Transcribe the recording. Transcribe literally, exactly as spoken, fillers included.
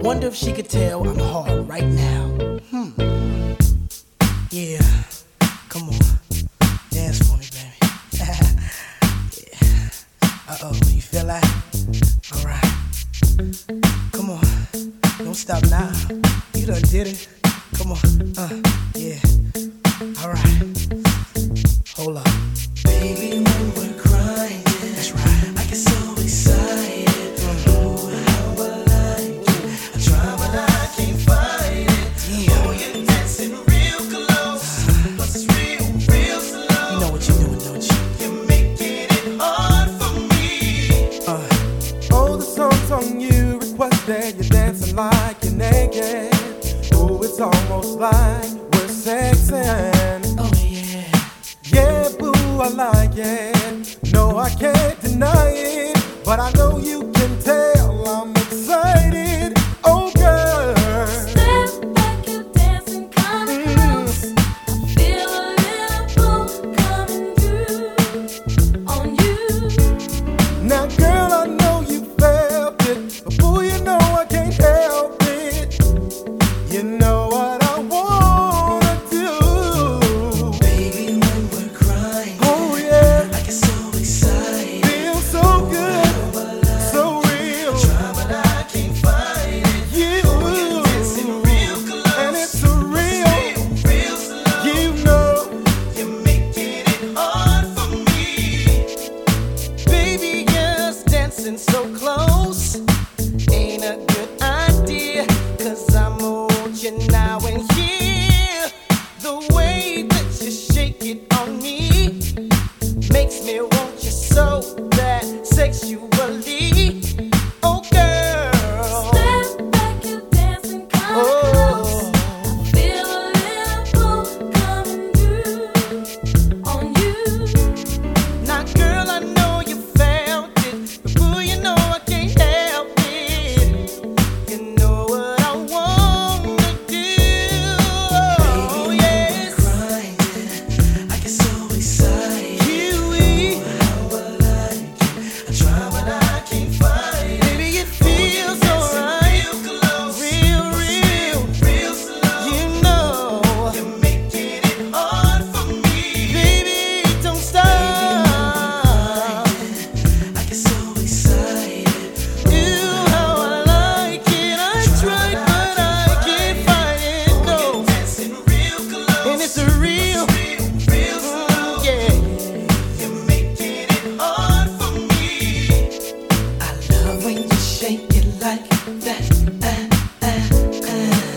Wonder if she could tell I'm hard right now. Hmm. Yeah. Come on. Dance for me, baby. Yeah. Uh-oh. You feel that? All right. Come on. Don't stop now. You done did it. Come on. Uh. Yeah. All right. Hold up. Baby, when we're crying, that's right. I get so excited. Mm. Oh, how I like it. I try, but I can't fight it. Yeah. Oh, you're dancing real close. Plus it's real, real slow. You know what you're doing, don't you? You're making it hard for me. Uh. Oh, the song's on you. Requested you're dancing like you're naked. Oh, it's almost like we're sexing. Oh, yeah. Yeah, boo, I like it. No, I can't deny it. But I know you can tell I'm excited. Oh, girl. Step back, you're dancing kinda Mm. close. I feel a little pull coming through on you. Now, girl, I know you felt it. But boo, you know I can't help it. You know what I wanna do. Baby, when we're crying, Oh, yeah. I get so excited. Feel so good, so real. Try, but I can't fight it. You, Dancing real close. and it's a real, Real slow. you know. You're making it hard for me. Baby, yes, dancing so close ain't a good idea. Cause I'm on you now and here. The way that you shake it on me makes me want you so bad sexually. Oh, girl. Step back, you're dancing kinda close. Oh. Feel a little pull coming through on you. Now, girl, I know you felt it, but boo, you know I can't help it. You know what I wanna do. Oh, yes. Crying, I get so excited. Kiwi, how I like it. I try, but I can't fight it. Baby, it feels alright. Real close, real, real, real slow. You know you're making it hard for me. Baby, don't stop. I get so excited. Ooh, how I like it. I tried, but I can't fight it. No. Dancing real close. And it's a real, real, real slow. Yeah. You're making it hard for me. I love when you shake it like that. Uh, uh, uh.